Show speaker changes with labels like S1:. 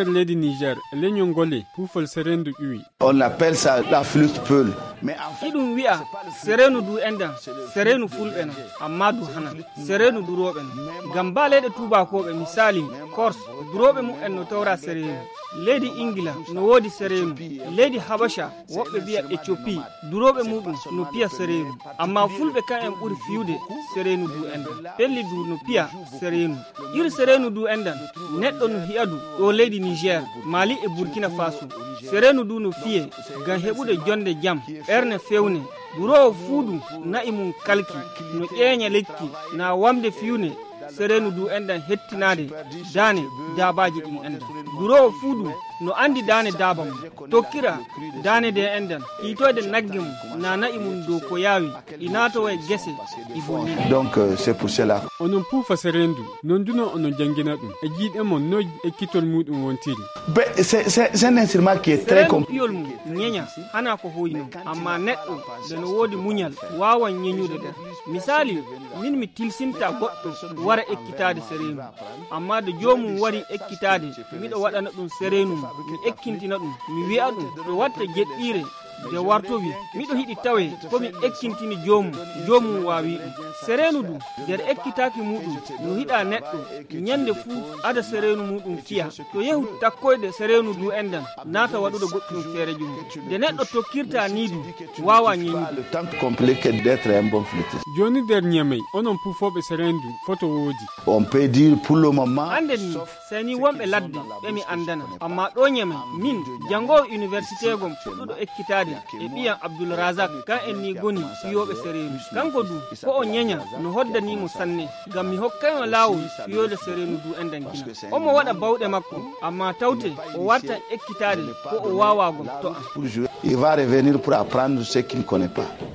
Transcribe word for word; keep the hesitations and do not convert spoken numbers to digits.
S1: nder leydi Niger leñol pufol serendu ƴuwi.
S2: On appelle ça la flûte peul.
S3: Iɗum wi'a serenu du endan serenu fulɓe no amma du hana serenu duroɓe no ngam ba leyɗe tubakoɓe misali Corse duroɓe mum en no tawra serenu. Leydi Ingila no wodi serenu, leydi Habasha woɓɓe biya Ethiopie duroɓe muɗum no piya serenu, amma fulɓe kan en ɓuri fiyude serenu du endan. Pelli du no piya serenu. Iri serenu du endan neɗɗo no hiyadu ɗo leydi Niger, Mali e Burkina Faso. Serenu du no fiye ngam heɓude jonde jam ɓerne fewne. Durowo fuudu na'i mum kalki no ƴeeña lekki na wamde fiyune. Serenu du endan hettinade dane dabaji ɗin endan. Durowo fuudu no andi dane daba mum tokkira dane de endan hitoyde nagge mum na na'i mum dow ko yawi inato e gese i bonni.
S2: Donc euh, c'est pour cela
S1: onon puufa serendu non duno onon jangina ɗum e jiiɗe mon no ekkitol muɗum wontiri.
S2: c'est c'est un instrument qui est très compliqué.
S3: Piol mum ñeña hana ko hoyno amma neɗɗo de no wodi muñal wawan ñeñude den. Misali min mi tilsinta goɗɗo wara ekkitade serenu, amma de jomum wari ekkitade miɗo waɗana ɗum serenu mi ekkintina ɗum mi wi'a ɗum to watta jeɗɗire de wartowi miɗo hiɗi tawe komi ekkintini jomum jomum wawi ɗum. Serenu du nder ekkitaki muɗum no hiɗa neɗɗo ñande fuu ada serenu muɗum fiya to yehu takkoyde serenu du endan nata waɗude goɗɗum feere jum de neɗɗo tokkirta ni du wawa ñeñude.
S2: Le temps compliqué d'être un bon flûtiste.
S1: Joni nder Niamey onon puufoɓe serendu foto wodi.
S2: On peut dire pour le moment
S3: ande ni seni wonɓe ladde ɓe mi andana, amma ɗo Niamey min jangowo université gom fuɗɗuɗo ekkitade e ɓiyan Abdoul Razak kan en ni goni fiyoɓe serenu. Kanko du ko o ñeña no hoddanimo sanne ngam mi hokkaymo lawol fiyode serenu du endan kina. Omo waɗa bawɗe makko amma tawte o warta ekkitade ko o wawa gom to.
S2: Il va revenir pour apprendre ce qu'il ne connaît pas.